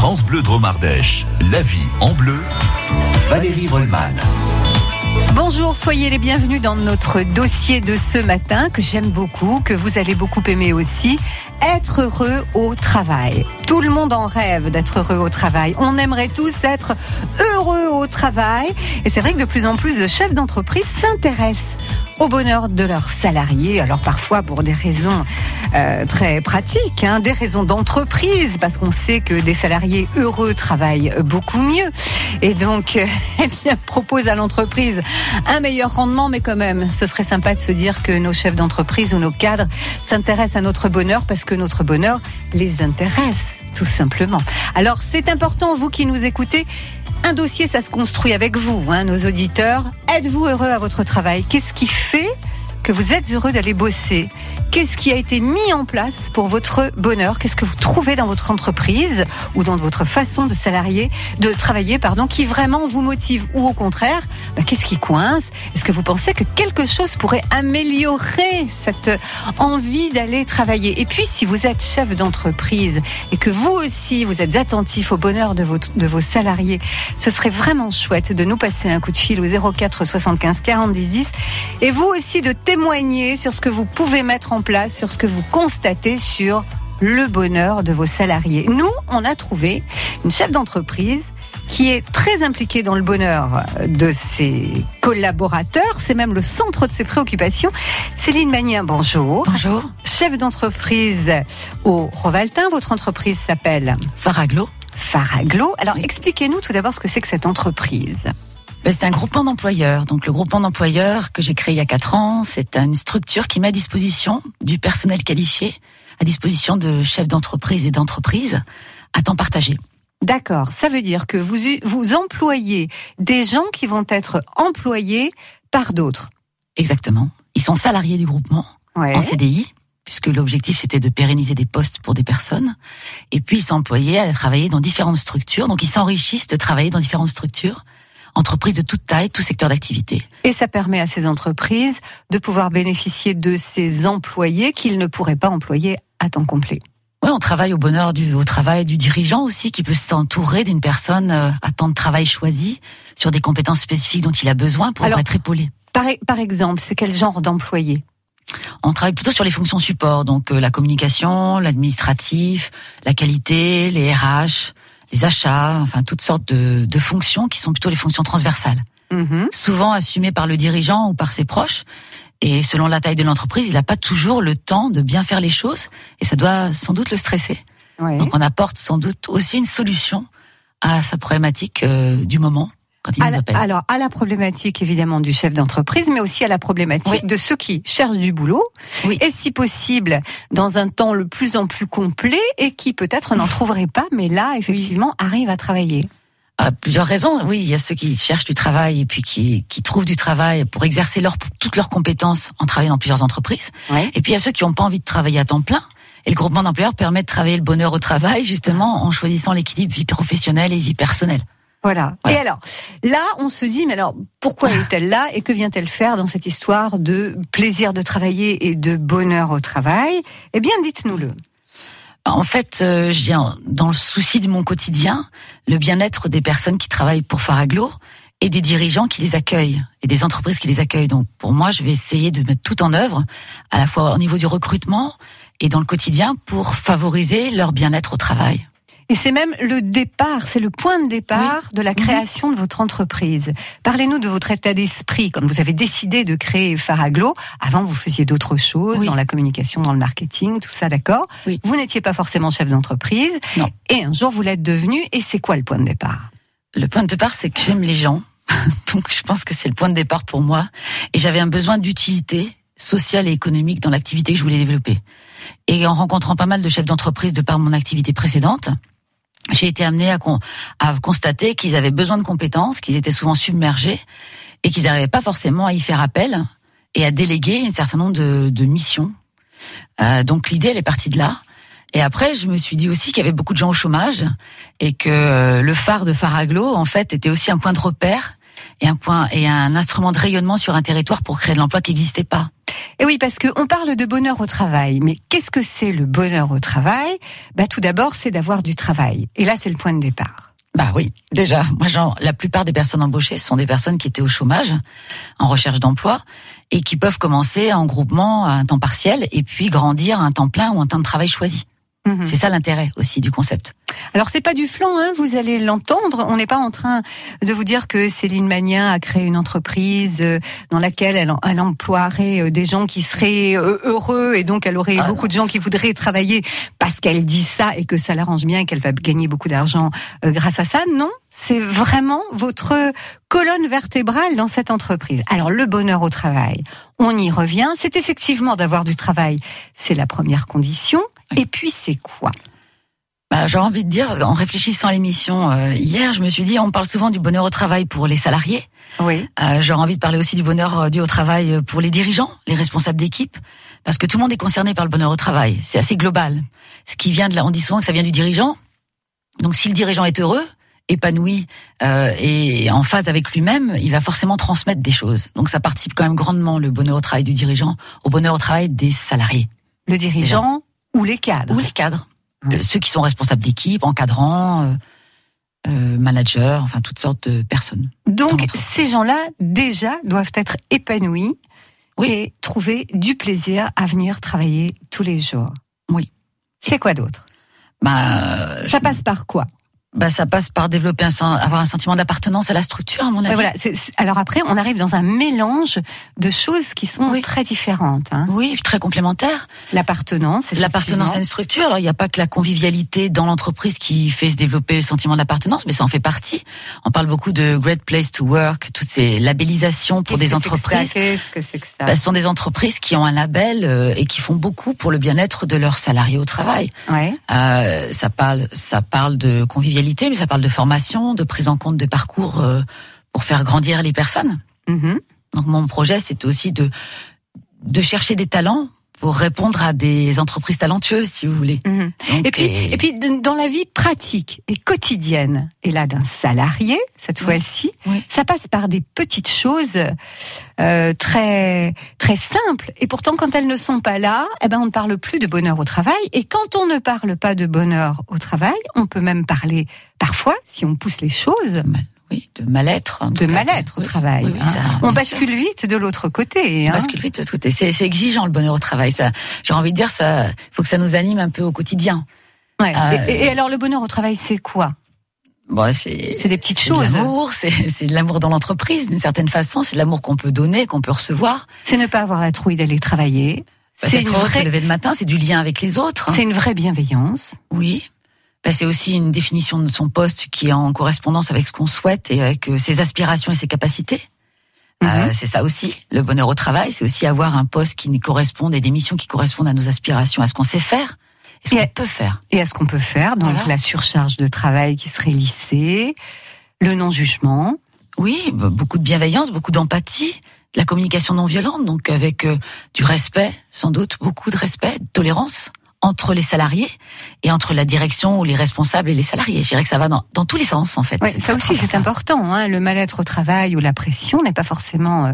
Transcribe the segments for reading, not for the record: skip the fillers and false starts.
France Bleu Drôme Ardèche, la vie en bleu, Valérie Rollman. Bonjour, soyez les bienvenus dans notre dossier de ce matin que j'aime beaucoup, que vous allez beaucoup aimer aussi. Être heureux au travail. Tout le monde en rêve d'être heureux au travail. On aimerait tous être heureux au travail. Et c'est vrai que de plus en plus de chefs d'entreprise s'intéressent au bonheur de leurs salariés. Alors parfois pour des raisons très pratiques, des raisons d'entreprise, parce qu'on sait que des salariés heureux travaillent beaucoup mieux. Et donc, propose à l'entreprise un meilleur rendement, mais quand même, ce serait sympa de se dire que nos chefs d'entreprise ou nos cadres s'intéressent à notre bonheur parce que notre bonheur les intéresse, tout simplement. Alors, c'est important, vous qui nous écoutez, un dossier, ça se construit avec vous, nos auditeurs. Êtes-vous heureux à votre travail ? Qu'est-ce qui fait que vous êtes heureux d'aller bosser ? Qu'est-ce qui a été mis en place pour votre bonheur ? Qu'est-ce que vous trouvez dans votre entreprise ou dans votre façon de travailler, qui vraiment vous motive ? Ou au contraire, qu'est-ce qui coince ? Est-ce que vous pensez que quelque chose pourrait améliorer cette envie d'aller travailler ? Et puis, si vous êtes chef d'entreprise et que vous aussi, vous êtes attentif au bonheur de vos salariés, ce serait vraiment chouette de nous passer un coup de fil au 04 75 40 10 10 et vous aussi de témoigner sur ce que vous pouvez mettre en place, sur ce que vous constatez sur le bonheur de vos salariés. Nous, on a trouvé une chef d'entreprise qui est très impliquée dans le bonheur de ses collaborateurs. C'est même le centre de ses préoccupations. Céline Magnien, bonjour. Bonjour. Chef d'entreprise au Rovaltin. Votre entreprise s'appelle Faraglo. Faraglo. Alors, expliquez-nous tout d'abord ce que c'est que cette entreprise. C'est un groupement d'employeurs. Donc le groupement d'employeurs que j'ai créé il y a 4 ans, c'est une structure qui met à disposition du personnel qualifié, à disposition de chefs d'entreprise et d'entreprises à temps partagé. D'accord, ça veut dire que vous employez des gens qui vont être employés par d'autres. Exactement. Ils sont salariés du groupement, en CDI, puisque l'objectif c'était de pérenniser des postes pour des personnes. Et puis ils sont employés à travailler dans différentes structures, donc ils s'enrichissent de travailler dans différentes structures. Entreprises de toute taille, tout secteur d'activité. Et ça permet à ces entreprises de pouvoir bénéficier de ces employés qu'ils ne pourraient pas employer à temps complet. Oui, on travaille au bonheur au travail du dirigeant aussi, qui peut s'entourer d'une personne à temps de travail choisi, sur des compétences spécifiques dont il a besoin pour être épaulé. Par exemple, c'est quel genre d'employé ? On travaille plutôt sur les fonctions support, donc la communication, l'administratif, la qualité, les RH, les achats, enfin toutes sortes de fonctions qui sont plutôt les fonctions transversales. Souvent assumées par le dirigeant ou par ses proches. Et selon la taille de l'entreprise, il n'a pas toujours le temps de bien faire les choses. Et ça doit sans doute le stresser. Oui. Donc on apporte sans doute aussi une solution à sa problématique du moment. Quand il nous appelle. Alors, à la problématique évidemment du chef d'entreprise, mais aussi à la problématique de ceux qui cherchent du boulot, et si possible, dans un temps le plus en plus complet, et qui peut-être n'en trouveraient pas, mais là, effectivement, arrivent à travailler. Plusieurs raisons. Oui, il y a ceux qui cherchent du travail et puis qui trouvent du travail pour exercer toutes leurs compétences en travaillant dans plusieurs entreprises. Ouais. Et puis il y a ceux qui n'ont pas envie de travailler à temps plein. Et le groupement d'employeurs permet de travailler le bonheur au travail, justement, en choisissant l'équilibre vie professionnelle et vie personnelle. Voilà. Et alors, là, on se dit, mais alors, pourquoi est-elle là et que vient-elle faire dans cette histoire de plaisir de travailler et de bonheur au travail ? Eh bien, dites-nous-le. En fait, j'ai dans le souci de mon quotidien, le bien-être des personnes qui travaillent pour Faraglo et des dirigeants qui les accueillent et des entreprises qui les accueillent. Donc, pour moi, je vais essayer de mettre tout en œuvre, à la fois au niveau du recrutement et dans le quotidien, pour favoriser leur bien-être au travail. Et c'est même le départ, c'est le point de départ de la création de votre entreprise. Parlez-nous de votre état d'esprit quand vous avez décidé de créer Faraglo. Avant, vous faisiez d'autres choses, dans la communication, dans le marketing, tout ça, d'accord ? Oui. Vous n'étiez pas forcément chef d'entreprise. Non. Et un jour, vous l'êtes devenu. Et c'est quoi le point de départ ? Le point de départ, c'est que j'aime les gens. Donc, je pense que c'est le point de départ pour moi. Et j'avais un besoin d'utilité sociale et économique dans l'activité que je voulais développer. Et en rencontrant pas mal de chefs d'entreprise de par mon activité précédente, j'ai été amenée à constater qu'ils avaient besoin de compétences, qu'ils étaient souvent submergés et qu'ils n'arrivaient pas forcément à y faire appel et à déléguer un certain nombre de missions. Donc l'idée, elle est partie de là. Et après, je me suis dit aussi qu'il y avait beaucoup de gens au chômage et que le phare de Faraglo, en fait, était aussi un point de repère et un instrument de rayonnement sur un territoire pour créer de l'emploi qui n'existait pas. Et oui, parce qu'on parle de bonheur au travail. Mais qu'est-ce que c'est le bonheur au travail ? Tout d'abord, c'est d'avoir du travail. Et là, c'est le point de départ. Oui, déjà, la plupart des personnes embauchées sont des personnes qui étaient au chômage, en recherche d'emploi, et qui peuvent commencer en groupement à un temps partiel, et puis grandir à un temps plein ou un temps de travail choisi. Mmh. C'est ça l'intérêt aussi du concept. Alors c'est pas du flan, vous allez l'entendre. On n'est pas en train de vous dire que Céline Magnin a créé une entreprise dans laquelle elle emploierait des gens qui seraient heureux et donc elle aurait beaucoup de gens qui voudraient travailler parce qu'elle dit ça et que ça l'arrange bien et qu'elle va gagner beaucoup d'argent grâce à ça. Non, c'est vraiment votre colonne vertébrale dans cette entreprise. Alors le bonheur au travail, on y revient. C'est effectivement d'avoir du travail. C'est la première condition. Et puis c'est quoi ? J'ai envie de dire, en réfléchissant à l'émission hier, je me suis dit, on parle souvent du bonheur au travail pour les salariés. Oui. J'aurais envie de parler aussi du bonheur dû au travail pour les dirigeants, les responsables d'équipe, parce que tout le monde est concerné par le bonheur au travail. C'est assez global. Ce qui vient de là, on dit souvent que ça vient du dirigeant. Donc, si le dirigeant est heureux, épanoui et en phase avec lui-même, il va forcément transmettre des choses. Donc, ça participe quand même grandement le bonheur au travail du dirigeant au bonheur au travail des salariés. Le dirigeant ou les cadres. Ou les cadres. Ceux qui sont responsables d'équipe, encadrants, managers, enfin toutes sortes de personnes. Donc ces gens-là, déjà, doivent être épanouis et trouver du plaisir à venir travailler tous les jours. Oui. C'est quoi d'autre ? Ça passe par quoi ? Ça passe par développer avoir un sentiment d'appartenance à la structure, à mon avis. Voilà. Alors après, on arrive dans un mélange de choses qui sont très différentes. Oui, très complémentaires. L'appartenance à une structure. Alors, il n'y a pas que la convivialité dans l'entreprise qui fait se développer le sentiment d'appartenance, mais ça en fait partie. On parle beaucoup de Great Place to Work, toutes ces labellisations pour des entreprises. Qu'est-ce que c'est que ça ? Ce sont des entreprises qui ont un label et qui font beaucoup pour le bien-être de leurs salariés au travail. Ouais. Ça parle de convivialité, mais ça parle de formation, de prise en compte de parcours pour faire grandir les personnes. Mm-hmm. Donc mon projet, c'est aussi de chercher des talents pour répondre à des entreprises talentueuses, si vous voulez. Mm-hmm. Donc, et puis dans la vie pratique et quotidienne, et là d'un salarié, cette fois-ci, ça passe par des petites choses très très simples. Et pourtant, quand elles ne sont pas là, on ne parle plus de bonheur au travail. Et quand on ne parle pas de bonheur au travail, on peut même parler parfois, si on pousse les choses. Oui, de mal-être. De mal-être au travail. Oui, on bascule vite de l'autre côté. On bascule vite de l'autre côté. C'est exigeant le bonheur au travail. Ça, j'ai envie de dire, ça, faut que ça nous anime un peu au quotidien. Ouais. Et alors le bonheur au travail, c'est quoi ? C'est des petites choses. De l'amour, c'est de l'amour dans l'entreprise, d'une certaine façon. C'est de l'amour qu'on peut donner, qu'on peut recevoir. C'est ne pas avoir la trouille d'aller travailler. C'est se lever le matin, c'est du lien avec les autres. C'est une vraie bienveillance. Oui. C'est aussi une définition de son poste qui est en correspondance avec ce qu'on souhaite et avec ses aspirations et ses capacités. Mm-hmm. C'est ça aussi, le bonheur au travail, c'est aussi avoir un poste qui corresponde et des missions qui correspondent à nos aspirations, à ce qu'on sait faire et ce qu'on peut faire. Et à ce qu'on peut faire, donc la surcharge de travail qui serait lissée, le non-jugement. Oui, beaucoup de bienveillance, beaucoup d'empathie, de la communication non violente, donc avec du respect, sans doute, beaucoup de respect, de tolérance entre les salariés et entre la direction ou les responsables et les salariés. Je dirais que ça va dans tous les sens, en fait. Ouais, ça aussi, c'est important. Le mal-être au travail ou la pression n'est pas forcément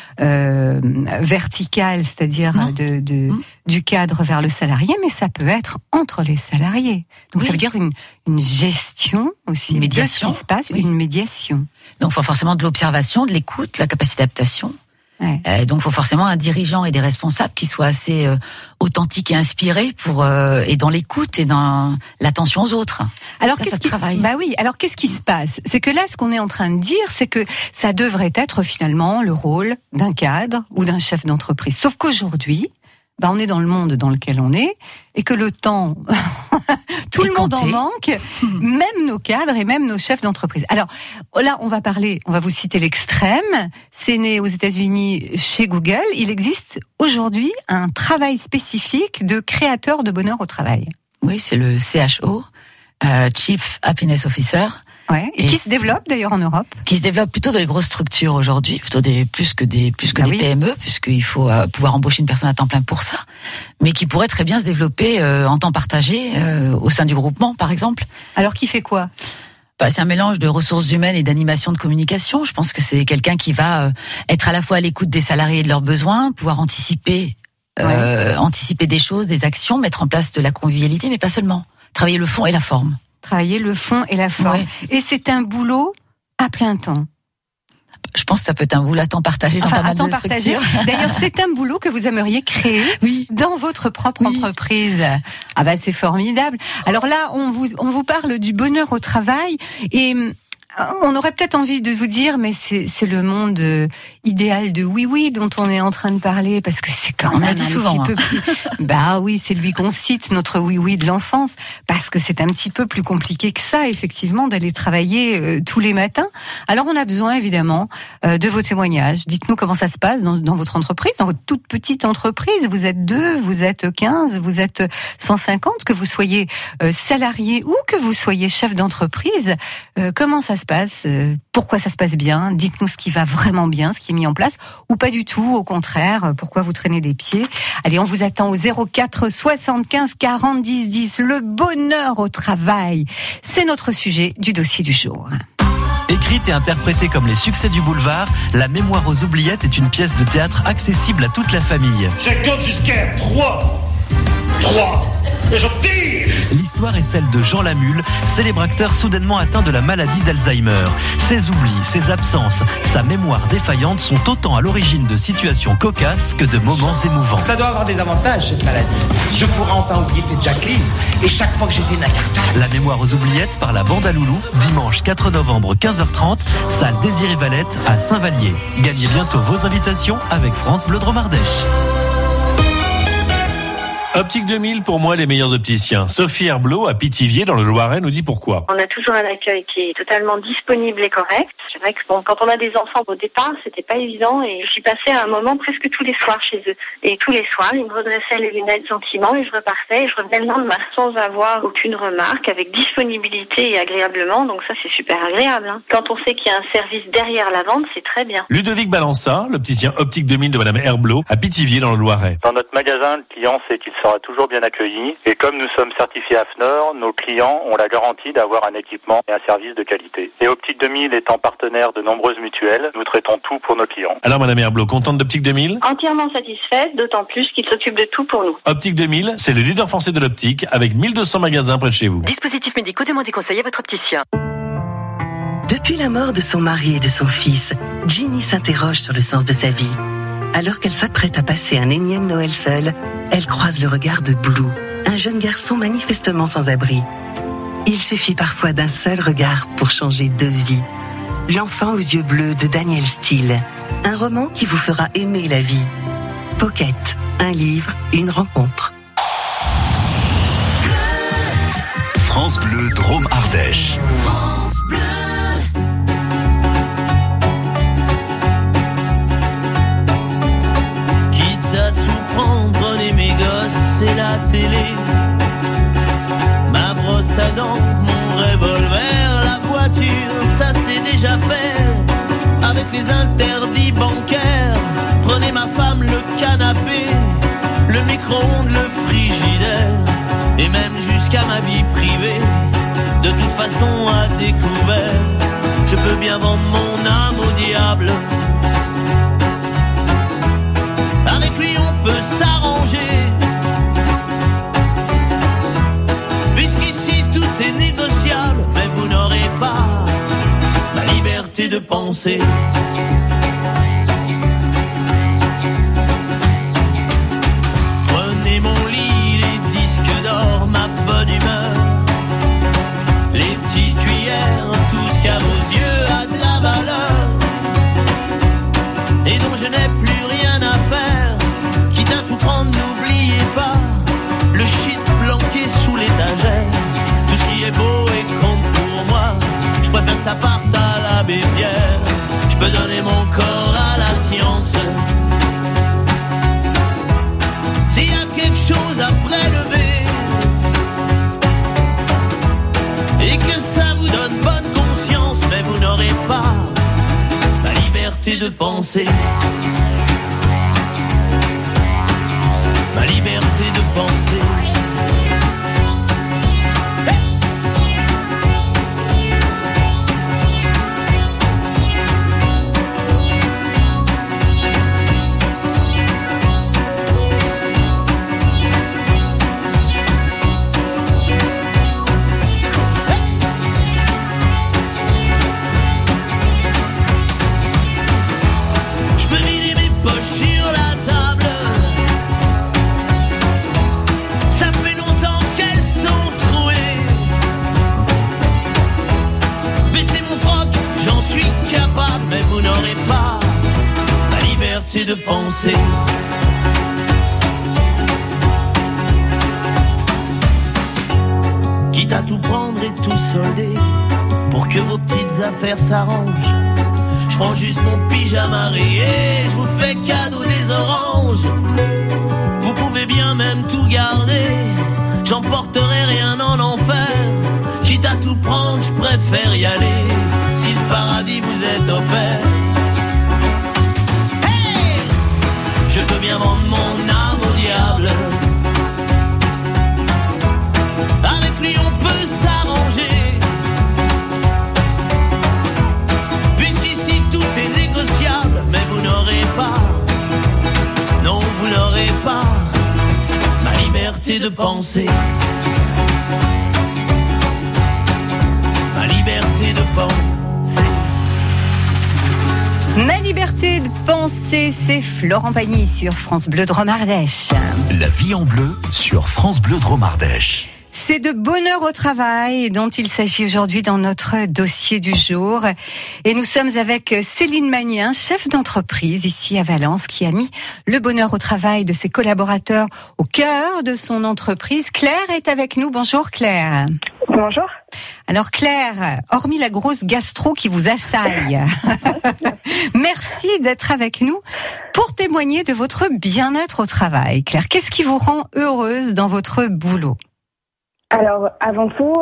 verticale, c'est-à-dire du cadre vers le salarié, mais ça peut être entre les salariés. Donc ça veut dire une gestion aussi de ce qui se passe, une médiation. Donc il faut forcément de l'observation, de l'écoute, la capacité d'adaptation. Ouais. Donc, il faut forcément un dirigeant et des responsables qui soient assez authentiques et inspirés et dans l'écoute et dans l'attention aux autres. Alors, travaille. Alors, qu'est-ce qui se passe ? C'est que là, ce qu'on est en train de dire, c'est que ça devrait être finalement le rôle d'un cadre ou d'un chef d'entreprise. Sauf qu'aujourd'hui, on est dans le monde dans lequel on est et que le temps, tout le monde en manque, même nos cadres et même nos chefs d'entreprise. Alors là, on va vous citer l'extrême. C'est né aux États-Unis chez Google. Il existe aujourd'hui un travail spécifique de créateur de bonheur au travail. Oui, c'est le CHO, Chief Happiness Officer. Ouais. Et qui se développe d'ailleurs en Europe. Qui se développe plutôt dans les grosses structures aujourd'hui, plutôt plus que des PME, puisqu'il faut pouvoir embaucher une personne à temps plein pour ça, mais qui pourrait très bien se développer en temps partagé au sein du groupement, par exemple. Alors qui fait quoi ? C'est un mélange de ressources humaines et d'animation de communication. Je pense que c'est quelqu'un qui va être à la fois à l'écoute des salariés et de leurs besoins, pouvoir anticiper des choses, des actions, mettre en place de la convivialité, mais pas seulement. Travailler le fond et la forme. Travailler le fond et la forme. Ouais. Et c'est un boulot à plein temps. Je pense que ça peut être un boulot à temps partagé dans pas mal de structures. D'ailleurs, c'est un boulot que vous aimeriez créer dans votre propre entreprise. Ah bah c'est formidable. Alors là, on vous parle du bonheur au travail et on aurait peut-être envie de vous dire, mais c'est le monde idéal de oui dont on est en train de parler, parce que c'est quand même un petit peu plus... Bah oui, c'est lui qu'on cite, notre oui de l'enfance, parce que c'est un petit peu plus compliqué que ça, effectivement, d'aller travailler tous les matins. Alors on a besoin, évidemment, de vos témoignages. Dites-nous comment ça se passe dans votre entreprise, dans votre toute petite entreprise. Vous êtes 2, vous êtes 15, vous êtes 150, que vous soyez salarié ou que vous soyez chef d'entreprise. Comment ça se passe, pourquoi ça se passe bien, dites-nous ce qui va vraiment bien, ce qui est mis en place, ou pas du tout, au contraire, pourquoi vous traînez des pieds. Allez, on vous attend au 04 75 40 10 10, le bonheur au travail. C'est notre sujet du dossier du jour. Écrite et interprétée comme les succès du boulevard, La Mémoire aux oubliettes est une pièce de théâtre accessible à toute la famille. Je compte jusqu'à 3, et je tire. L'histoire est celle de Jean Lamule, célèbre acteur soudainement atteint de la maladie d'Alzheimer. Ses oublis, ses absences, sa mémoire défaillante sont autant à l'origine de situations cocasses que de moments émouvants. Ça doit avoir des avantages, cette maladie. Je pourrais enfin oublier cette Jacqueline, et chaque fois que j'ai fait une incartade. La Mémoire aux oubliettes par la bande à Loulou, dimanche 4 novembre 15h30, salle Désiré Valette à Saint-Vallier. Gagnez bientôt vos invitations avec France Bleu Dromardèche. Optique 2000, pour moi, les meilleurs opticiens. Sophie Herblot, à Pithiviers, dans le Loiret, nous dit pourquoi. On a toujours un accueil qui est totalement disponible et correct. C'est vrai que quand on a des enfants au départ, c'était pas évident et je suis passée à un moment presque tous les soirs chez eux. Et tous les soirs, ils me redressaient les lunettes gentiment et je repartais et je revenais le lendemain sans avoir aucune remarque, avec disponibilité et agréablement. Donc ça, c'est super agréable. Quand on sait qu'il y a un service derrière la vente, c'est très bien. Ludovic Balança, l'opticien Optique 2000 de Madame Herblot, à Pithiviers, dans le Loiret. Dans notre magasin, le client sait qu'il sera toujours bien accueilli. Et comme nous sommes certifiés AFNOR, nos clients ont la garantie d'avoir un équipement et un service de qualité. Et Optique 2000 étant partenaire de nombreuses mutuelles, nous traitons tout pour nos clients. Alors Madame Herblot, contente d'Optique 2000 ? Entièrement satisfaite, d'autant plus qu'il s'occupe de tout pour nous. Optique 2000, c'est le leader français de l'optique, avec 1200 magasins près de chez vous. Dispositifs médicaux, demandez conseil à votre opticien. Depuis la mort de son mari et de son fils, Ginny s'interroge sur le sens de sa vie. Alors qu'elle s'apprête à passer un énième Noël seule, elle croise le regard de Blue, un jeune garçon manifestement sans abri. Il suffit parfois d'un seul regard pour changer de vie. L'enfant aux yeux bleus de Daniel Steele, un roman qui vous fera aimer la vie. Pocket, un livre, une rencontre. France Bleu Drôme Ardèche. Prenez mes gosses et la télé, ma brosse à dents, mon revolver, la voiture, ça c'est déjà fait. Avec les interdits bancaires, prenez ma femme, le canapé, le micro-ondes, le frigidaire, et même jusqu'à ma vie privée, de toute façon à découvert. Je peux bien vendre mon âme au diable. Avec lui on peut s'arranger, puisqu'ici tout est négociable. Mais vous n'aurez pas la liberté de penser. Prenez mon lit, les disques d'or, ma bonne humeur, les petites cuillères, tout ce qu'à vos yeux a de la valeur et dont je n'ai plus rien à faire. Quitte à tout prendre, n'oubliez pas le shit planqué sous l'étagère. Tout ce qui est beau et compte pour moi, je préfère que ça parte à l'abbé Pierre. Je peux donner mon corps à la science. S'il y a quelque chose à prélever et que ça vous donne bonne conscience, mais vous n'aurez pas la liberté de penser. Ma liberté de penser. de penser. Quitte à tout prendre et tout solder, pour que vos petites affaires s'arrangent. Je prends juste mon pyjama rayé, je vous fais cadeau des oranges. Vous pouvez bien même tout garder, j'emporterai rien en enfer. Quitte à tout prendre, je préfère y aller, si le paradis vous est offert. Hey, je peux bien vendre mon âme au diable. Avec lui on peut s'arranger, puisqu'ici tout est négociable. Mais vous n'aurez pas, non vous n'aurez pas ma liberté de penser. Ma liberté de penser. Ma liberté de penser, c'est Florent Pagny sur France Bleu Drôme Ardèche. La vie en bleu sur France Bleu Drôme Ardèche. C'est de bonheur au travail dont il s'agit aujourd'hui dans notre dossier du jour. Et nous sommes avec Céline Magnien, chef d'entreprise ici à Valence, qui a mis le bonheur au travail de ses collaborateurs au cœur de son entreprise. Claire est avec nous. Bonjour Claire. Bonjour. Alors Claire, hormis la grosse gastro qui vous assaille, merci d'être avec nous pour témoigner de votre bien-être au travail. Claire, qu'est-ce qui vous rend heureuse dans votre boulot ? Alors, avant tout,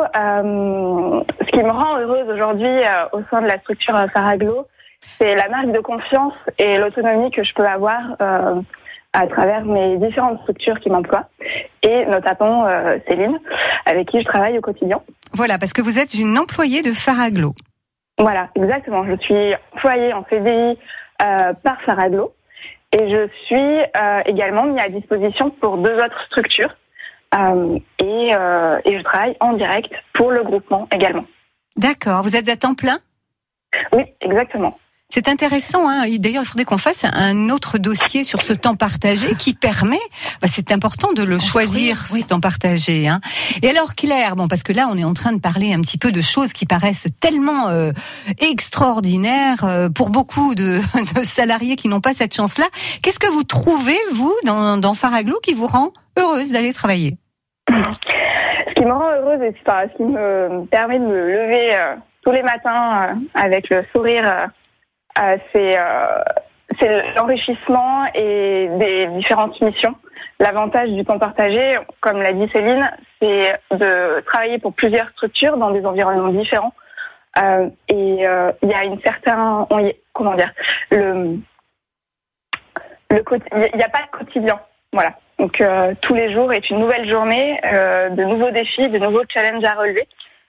ce qui me rend heureuse aujourd'hui au sein de la structure Faraglo, c'est la marque de confiance et l'autonomie que je peux avoir à travers mes différentes structures qui m'emploient, et notamment Céline, avec qui je travaille au quotidien. Voilà, parce que vous êtes une employée de Faraglo. Voilà, exactement. Je suis employée en CDI par Faraglo, et je suis également mise à disposition pour 2 autres structures. Et je travaille en direct pour le groupement également. D'accord. Vous êtes à temps plein ? Oui, exactement. C'est intéressant, hein. D'ailleurs, il faudrait qu'on fasse un autre dossier sur ce temps partagé qui permet, c'est important de le choisir, ce temps partagé, hein. Et alors, Claire, parce que là, on est en train de parler un petit peu de choses qui paraissent tellement extraordinaires pour beaucoup de salariés qui n'ont pas cette chance-là. Qu'est-ce que vous trouvez, vous, dans Faraglo, qui vous rend heureuse d'aller travailler ? Ce qui me rend heureuse et ce qui me permet de me lever tous les matins avec le sourire, c'est l'enrichissement et des différentes missions. L'avantage du temps partagé, comme l'a dit Céline, c'est de travailler pour plusieurs structures dans des environnements différents. Et il y a une certaine, comment dire, il n'y a pas de quotidien, voilà. Donc tous les jours est une nouvelle journée, de nouveaux défis, de nouveaux challenges à relever,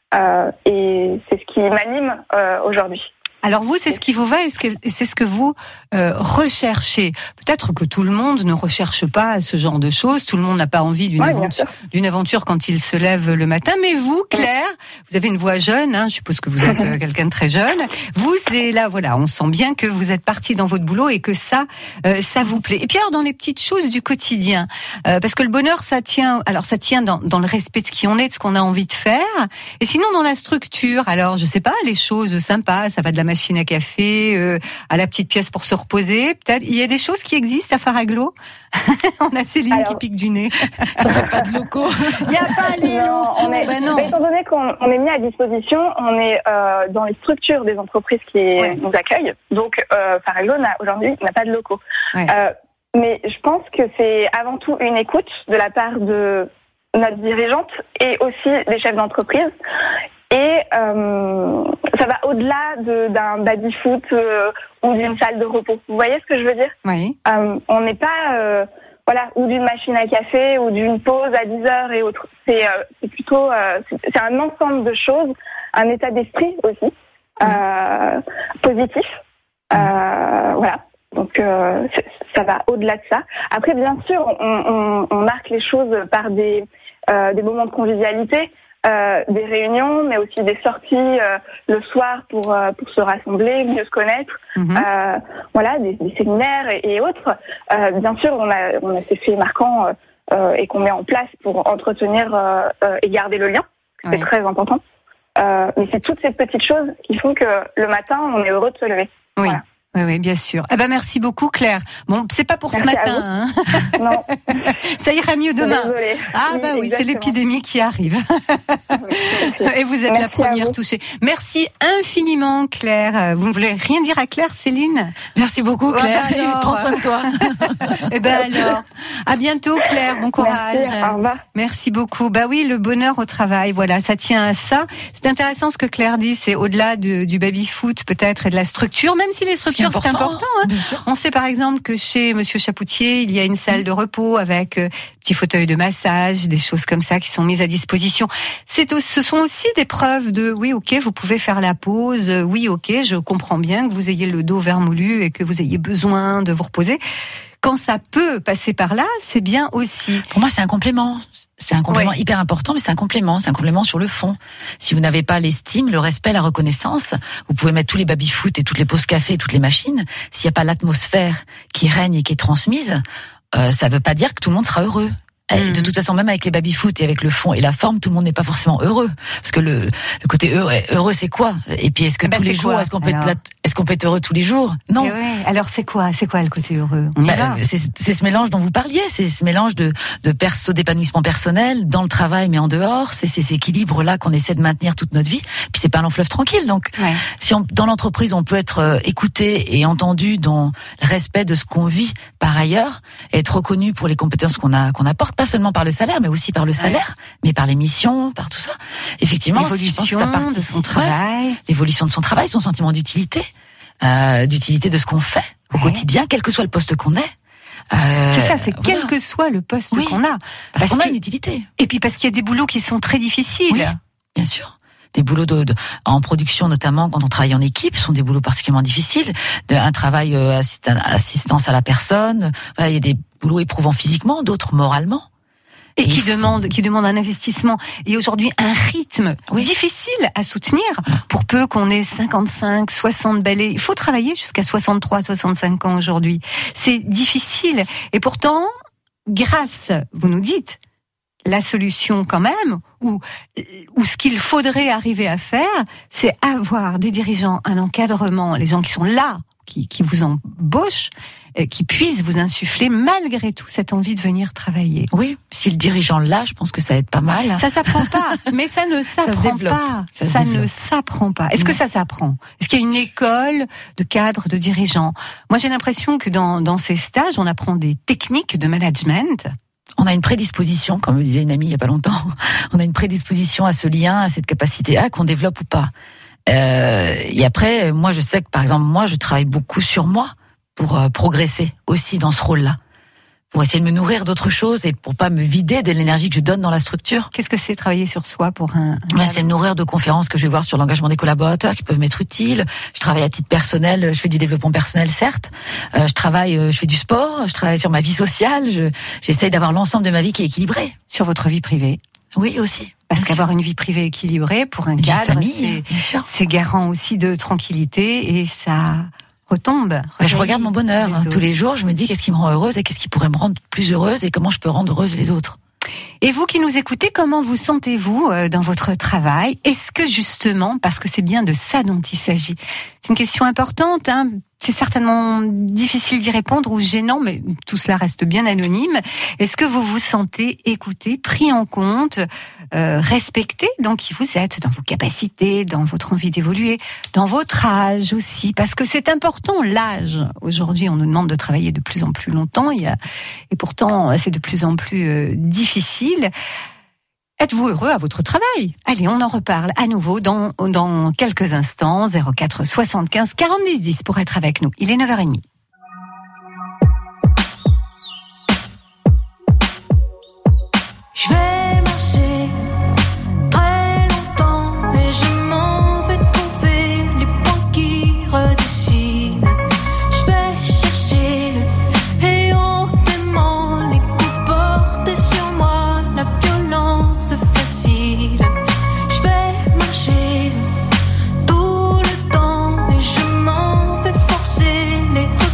et c'est ce qui m'anime aujourd'hui. Alors vous, c'est ce qui vous va et c'est ce que vous recherchez. Peut-être que tout le monde ne recherche pas ce genre de choses. Tout le monde n'a pas envie d'une aventure quand il se lève le matin. Mais vous, Claire, vous avez une voix jeune. Hein, je suppose que vous êtes quelqu'un de très jeune. Vous, c'est là, voilà, on sent bien que vous êtes parti dans votre boulot et que ça vous plaît. Et puis alors dans les petites choses du quotidien, parce que le bonheur, ça tient dans le respect de qui on est, de ce qu'on a envie de faire. Et sinon dans la structure, alors je sais pas, les choses sympas, ça va de la machine à café, à la petite pièce pour se reposer. Peut-être, il y a des choses qui existent à Faraglo. On a Céline qui pique du nez. Il n'y a pas de locaux. Il n'y a pas les locaux. Étant donné qu'on est mis à disposition, on est dans les structures des entreprises qui nous accueillent. Donc, Faraglo aujourd'hui n'a pas de locaux. Ouais. Mais je pense que c'est avant tout une écoute de la part de notre dirigeante et aussi des chefs d'entreprise. Et ça va au-delà d'un baby-foot ou d'une salle de repos. Vous voyez ce que je veux dire ? Oui. On n'est pas ou d'une machine à café ou d'une pause à 10 heures et autres. C'est plutôt c'est un ensemble de choses, un état d'esprit aussi positif. Voilà. Donc ça va au-delà de ça. Après, bien sûr, on marque les choses par des moments de convivialité. Des réunions, mais aussi des sorties le soir pour se rassembler, mieux se connaître, des séminaires et autres. Bien sûr, on a ces faits marquants et qu'on met en place pour entretenir et garder le lien. C'est très important. Mais c'est toutes ces petites choses qui font que le matin, on est heureux de se lever. Oui. Voilà. Oui, bien sûr. Eh ben, merci beaucoup, Claire. Bon, c'est pas pour ce matin, hein. Non. Ça ira mieux demain. Désolée. Ah, bah oui, c'est l'épidémie qui arrive. Et vous êtes la première touchée. Merci infiniment, Claire. Vous ne voulez rien dire à Claire, Céline? Merci beaucoup, Claire. Ah, bah Prends soin de toi. Eh ben alors, à bientôt, Claire. Bon courage. Merci, au revoir. Merci beaucoup. Bah oui, le bonheur au travail, voilà, ça tient à ça. C'est intéressant ce que Claire dit, c'est au-delà du baby-foot peut-être et de la structure, même si les structures c'est important. Hein. On sait par exemple que chez Monsieur Chapoutier, il y a une salle de repos avec petits fauteuils de massage, des choses comme ça qui sont mises à disposition. Ce sont aussi des preuves de oui, ok, vous pouvez faire la pause. Oui, ok, je comprends bien que vous ayez le dos vermoulu et que vous ayez besoin de vous reposer. Quand ça peut passer par là, c'est bien aussi. Pour moi, c'est un complément. C'est un complément hyper important, mais c'est un complément. C'est un complément sur le fond. Si vous n'avez pas l'estime, le respect, la reconnaissance, vous pouvez mettre tous les baby-foot et toutes les pauses café et toutes les machines. S'il n'y a pas l'atmosphère qui règne et qui est transmise, ça ne veut pas dire que tout le monde sera heureux. De toute façon, même avec les baby-foot et avec le fond et la forme, tout le monde n'est pas forcément heureux. Parce que le côté heureux, c'est quoi? Et puis, est-ce que tous les jours, est-ce qu'on peut être heureux tous les jours? Non. Alors, c'est quoi le côté heureux? On y va. C'est ce mélange dont vous parliez. C'est ce mélange d'épanouissement personnel dans le travail, mais en dehors. C'est ces équilibres-là qu'on essaie de maintenir toute notre vie. Puis, c'est pas un long fleuve tranquille. Donc, si dans l'entreprise, on peut être écouté et entendu dans le respect de ce qu'on vit par ailleurs, être reconnu pour les compétences qu'on apporte, pas seulement par le salaire, mais aussi par le salaire, mais par les missions, par tout ça. Effectivement, l'évolution de son travail, l'évolution de son travail, son sentiment d'utilité, d'utilité de ce qu'on fait au quotidien, quel que soit le poste qu'on est. C'est ça, c'est quel que soit le poste qu'on a, parce qu'on a une utilité. Et puis parce qu'il y a des boulots qui sont très difficiles. Oui, bien sûr. Des boulots en production, notamment quand on travaille en équipe, sont des boulots particulièrement difficiles. Un travail assistance à la personne. Il y a des boulots éprouvants physiquement, d'autres moralement. Et qui demandent un investissement. Et aujourd'hui, un rythme difficile à soutenir. Pour peu qu'on ait 55, 60 balais. Il faut travailler jusqu'à 63, 65 ans aujourd'hui. C'est difficile. Et pourtant, grâce, vous nous dites, la solution quand même, ou ce qu'il faudrait arriver à faire, c'est avoir des dirigeants, un encadrement, les gens qui sont là, qui vous embauchent, qui puissent vous insuffler malgré tout cette envie de venir travailler. Oui, si le dirigeant l'a, je pense que ça aide pas mal. Ça s'apprend pas, mais ça ne s'apprend pas. Ça ne s'apprend pas. Est-ce que ça s'apprend? Est-ce qu'il y a une école de cadres, de dirigeants? Moi, j'ai l'impression que dans ces stages, on apprend des techniques de management. On a une prédisposition, comme me disait une amie il y a pas longtemps, on a une prédisposition à ce lien, à cette capacité qu'on développe ou pas. Et après, moi je sais que par exemple, moi je travaille beaucoup sur moi pour progresser aussi dans ce rôle-là, pour essayer de me nourrir d'autres choses et pour pas me vider de l'énergie que je donne dans la structure. Qu'est-ce que c'est travailler sur soi pour un c'est me nourrir de conférences que je vais voir sur l'engagement des collaborateurs qui peuvent m'être utiles. Je travaille à titre personnel, je fais du développement personnel certes. Je fais du sport, je travaille sur ma vie sociale. J'essaye d'avoir l'ensemble de ma vie qui est équilibrée. Sur votre vie privée. Oui aussi. Parce qu'avoir une vie privée équilibrée pour un cadre, c'est garant aussi de tranquillité et ça retombe. Je regarde mon bonheur tous les jours, je me dis qu'est-ce qui me rend heureuse et qu'est-ce qui pourrait me rendre plus heureuse et comment je peux rendre heureuse les autres. Et vous qui nous écoutez, comment vous sentez-vous dans votre travail? Est-ce que justement, parce que c'est bien de ça dont il s'agit, c'est une question importante, hein, c'est certainement difficile d'y répondre ou gênant, mais tout cela reste bien anonyme. Est-ce que vous vous sentez écouté, pris en compte, respecté dans qui vous êtes, dans vos capacités, dans votre envie d'évoluer, dans votre âge aussi? Parce que c'est important, l'âge. Aujourd'hui, on nous demande de travailler de plus en plus longtemps, et pourtant, c'est de plus en plus difficile. Êtes-vous heureux à votre travail? Allez, on en reparle à nouveau dans quelques instants. 04 75 40 10 pour être avec nous. Il est 9h30. Je vais marcher très longtemps et je m'en vais trouver les points qui redessinent. Je vais chercher et hautement les coups portés sur moi, la violence facile. Je vais marcher tout le temps et je m'en vais forcer les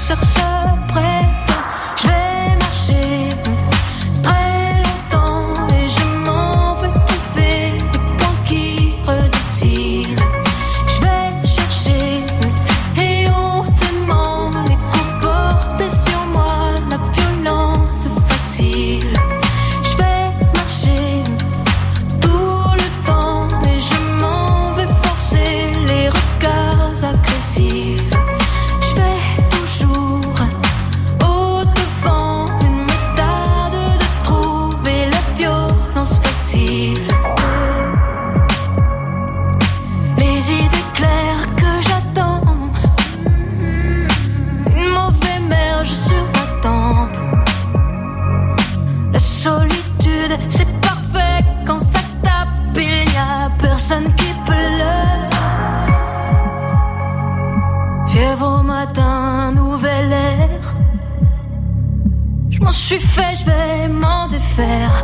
sur ce prétend. Je vais marcher très longtemps et je m'en vais trouver les points qui redessinent. Je vais chercher et hontement les coups portés sur moi, la violence facile. Je vais marcher tout le temps et je m'en vais forcer les regards agressifs. Je vais toujours au devant, une méthode de trouver la violence facile. C'est les idées claires que j'attends, une mauvaise merge sur ma tempe. La solitude, c'est parfait quand ça tape, il n'y a personne qui pleure. Fièvre au matin, nouvel air. Je m'en suis fait, je vais m'en défaire.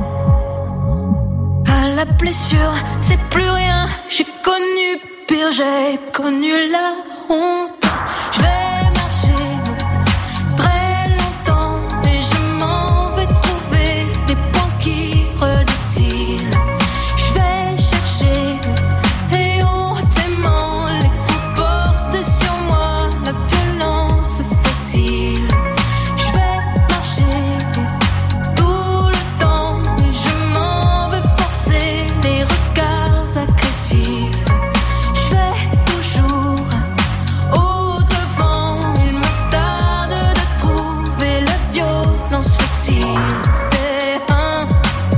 À la blessure, c'est plus rien. J'ai connu pire, j'ai connu la honte. Je vais marcher très longtemps et je m'en vais trouver les points qui redessinent. Je vais chercher et hontement les coups portés sur moi, la violence facile. Je vais marcher tout le temps et je m'en vais forcer les regards agressifs. Je vais toujours au devant, une méthode de trouver la violence facile. C'est un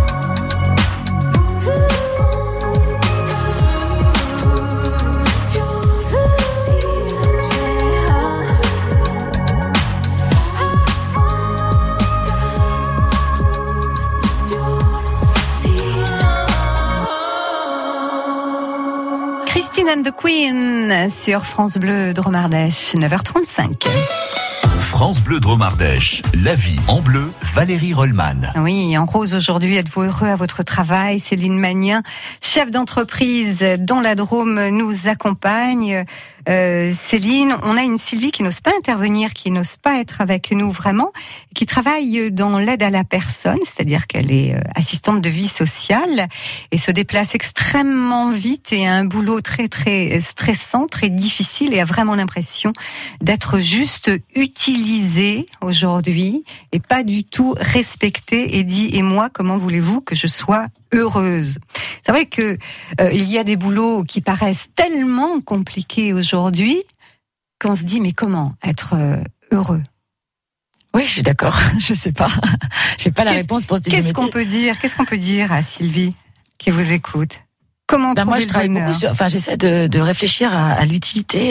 Christine and the Queen sur France Bleu Drôme-Ardèche, 9h35. France Bleu Drôme-Ardèche, la vie en bleu, Valérie Rollman. Oui, en rose aujourd'hui, êtes-vous heureux à votre travail? Céline Magnien, chef d'entreprise dans la Drôme, nous accompagne. Céline, on a une Sylvie qui n'ose pas intervenir, qui n'ose pas être avec nous vraiment, qui travaille dans l'aide à la personne, c'est-à-dire qu'elle est assistante de vie sociale et se déplace extrêmement vite et a un boulot très très stressant, très difficile et a vraiment l'impression d'être juste utilisée aujourd'hui et pas du tout respectée et dit « et moi, comment voulez-vous que je sois heureuse ?» C'est vrai que il y a des boulots qui paraissent tellement compliqués aujourd'hui qu'on se dit mais comment être heureux? Oui, je suis d'accord. Je sais pas. J'ai pas la réponse pour ce type de métier. Qu'est-ce qu'on peut dire à Sylvie qui vous écoute? Comment trouver moi, je travaille beaucoup sur. Enfin, j'essaie de réfléchir à l'utilité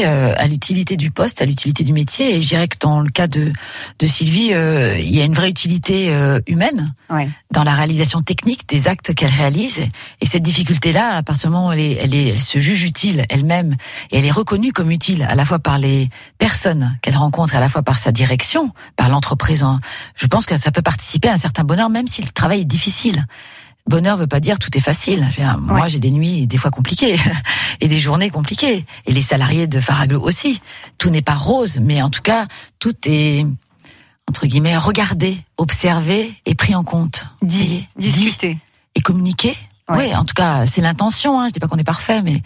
du poste, à l'utilité du métier. Et je dirais que dans le cas de Sylvie, il y a une vraie utilité humaine dans la réalisation technique des actes qu'elle réalise. Et cette difficulté-là, à partir du moment où elle se juge utile elle-même et elle est reconnue comme utile à la fois par les personnes qu'elle rencontre, et à la fois par sa direction, par l'entreprise. Je pense que ça peut participer à un certain bonheur, même si le travail est difficile. Bonheur veut pas dire tout est facile. Moi, j'ai des nuits des fois compliquées et des journées compliquées. Et les salariés de Faraglo aussi. Tout n'est pas rose, mais en tout cas, tout est, entre guillemets, regardé, observé et pris en compte. Discuté. Et communiqué. Oui, en tout cas, c'est l'intention. Je dis pas qu'on est parfait, mais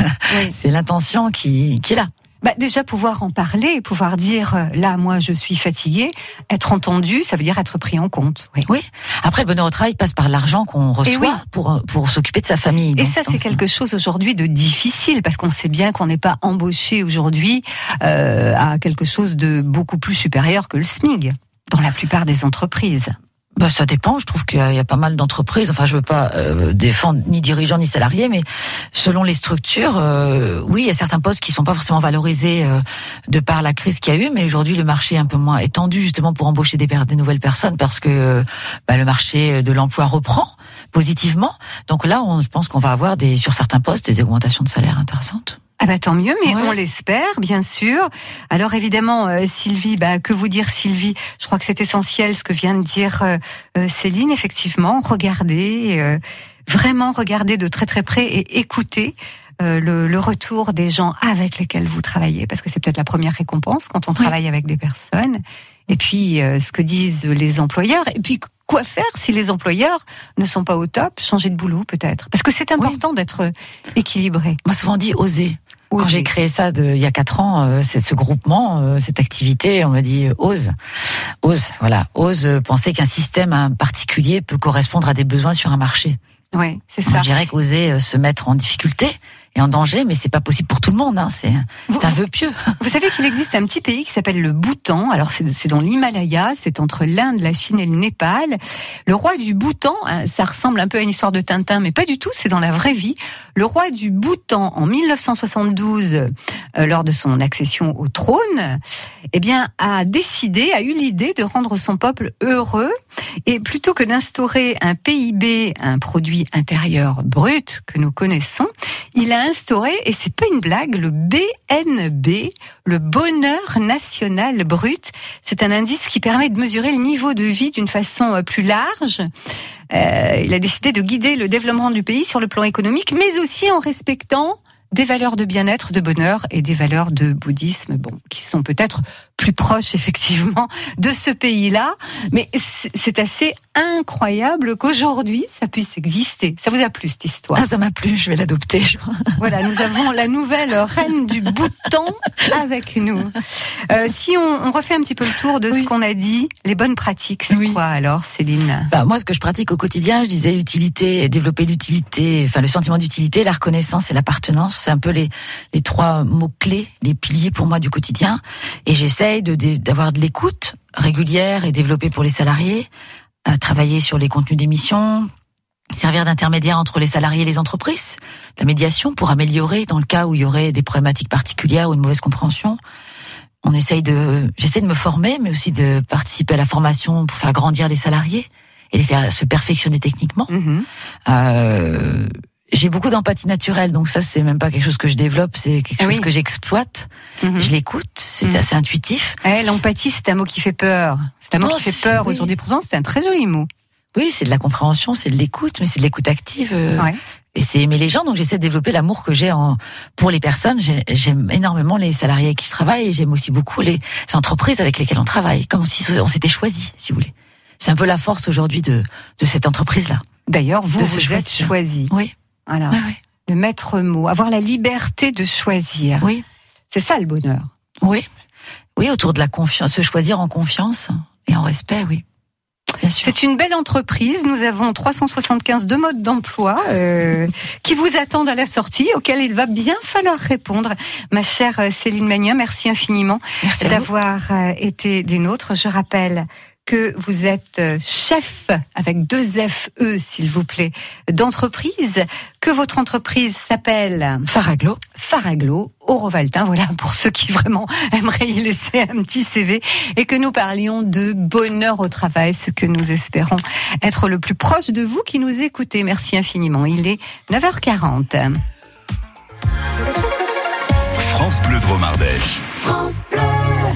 c'est l'intention qui est là. Déjà pouvoir en parler, pouvoir dire là moi je suis fatiguée, être entendu, ça veut dire être pris en compte. Oui. Après le bonheur au travail passe par l'argent qu'on reçoit pour s'occuper de sa famille. Et ça c'est quelque chose aujourd'hui de difficile parce qu'on sait bien qu'on n'est pas embauché aujourd'hui à quelque chose de beaucoup plus supérieur que le SMIC dans la plupart des entreprises. Ça dépend. Je trouve qu'il y a pas mal d'entreprises. Enfin, je veux pas défendre ni dirigeants ni salariés, mais selon les structures, oui, il y a certains postes qui sont pas forcément valorisés de par la crise qu'il y a eu. Mais aujourd'hui, le marché est un peu moins étendu justement pour embaucher des nouvelles personnes parce que le marché de l'emploi reprend positivement. Donc là, je pense qu'on va avoir sur certains postes des augmentations de salaire intéressantes. Tant mieux, mais on l'espère, bien sûr. Alors évidemment, Sylvie, que vous dire Sylvie? Je crois que c'est essentiel ce que vient de dire Céline, effectivement. Regardez, vraiment regarder de très très près et écouter le retour des gens avec lesquels vous travaillez, parce que c'est peut-être la première récompense quand on travaille avec des personnes. Et puis, ce que disent les employeurs. Et puis, quoi faire si les employeurs ne sont pas au top? Changer de boulot, peut-être. Parce que c'est important d'être équilibré. On m'a souvent dit oser. Quand j'ai créé ça il y a 4 ans, ce groupement, cette activité, on m'a dit ose, penser qu'un système particulier peut correspondre à des besoins sur un marché. Oui, c'est ça. Je dirais qu'oser se mettre en difficulté et en danger, mais c'est pas possible pour tout le monde. C'est un vœu pieux. Vous savez qu'il existe un petit pays qui s'appelle le Bhoutan. Alors c'est dans l'Himalaya, c'est entre l'Inde, la Chine et le Népal. Le roi du Bhoutan, ça ressemble un peu à une histoire de Tintin, mais pas du tout. C'est dans la vraie vie. Le roi du Bhoutan, en 1972, lors de son accession au trône, a eu l'idée de rendre son peuple heureux. Et plutôt que d'instaurer un PIB, un produit intérieur brut que nous connaissons, il a instauré, et c'est pas une blague, le BNB, le bonheur national brut. C'est un indice qui permet de mesurer le niveau de vie d'une façon plus large. Il a décidé de guider le développement du pays sur le plan économique, mais aussi en respectant des valeurs de bien-être, de bonheur et des valeurs de bouddhisme, qui sont peut-être plus proches effectivement de ce pays-là. Mais c'est assez incroyable qu'aujourd'hui ça puisse exister. Ça vous a plu cette histoire? Ça m'a plu, je vais l'adopter. Voilà, nous avons la nouvelle reine du Bhoutan avec nous. Si on refait un petit peu le tour de ce qu'on a dit, les bonnes pratiques, c'est quoi alors, Céline? Moi, ce que je pratique au quotidien, je disais utilité, développer l'utilité, le sentiment d'utilité, la reconnaissance et l'appartenance. C'est un peu les 3 mots-clés, les piliers pour moi du quotidien. Et j'essaye d'avoir de l'écoute régulière et développée pour les salariés, travailler sur les contenus d'émissions, servir d'intermédiaire entre les salariés et les entreprises, la médiation pour améliorer dans le cas où il y aurait des problématiques particulières ou une mauvaise compréhension. J'essaie de me former, mais aussi de participer à la formation pour faire grandir les salariés et les faire se perfectionner techniquement. J'ai beaucoup d'empathie naturelle, donc ça c'est même pas quelque chose que je développe, c'est quelque chose que j'exploite. Je l'écoute, c'est assez intuitif. L'empathie, c'est un mot qui fait peur. C'est un mot qui fait peur aujourd'hui. Pourtant, c'est un très joli mot. Oui, c'est de la compréhension, c'est de l'écoute, mais c'est de l'écoute active. Et c'est aimer les gens, donc j'essaie de développer l'amour que j'ai pour les personnes. J'aime énormément les salariés avec qui je travaille, et j'aime aussi beaucoup les entreprises avec lesquelles on travaille, comme si on s'était choisi, si vous voulez. C'est un peu la force aujourd'hui de cette entreprise-là. D'ailleurs, vous êtes choisi. Oui. Voilà. Le maître mot, avoir la liberté de choisir. Oui. C'est ça le bonheur. Oui. Oui, autour de la confiance, se choisir en confiance et en respect, oui. Bien sûr. C'est une belle entreprise. Nous avons 375 de modes d'emploi qui vous attendent à la sortie, auxquels il va bien falloir répondre. Ma chère Céline Magnin, merci infiniment d'avoir été des nôtres. Je rappelle que vous êtes chef, avec 2 F-E, s'il vous plaît, d'entreprise, que votre entreprise s'appelle Faraglo, Orovaltin, voilà, pour ceux qui vraiment aimeraient y laisser un petit CV, et que nous parlions de bonheur au travail, ce que nous espérons être le plus proche de vous qui nous écoutez. Merci infiniment. Il est 9h40. France Bleu Drôme Ardèche. France Bleu.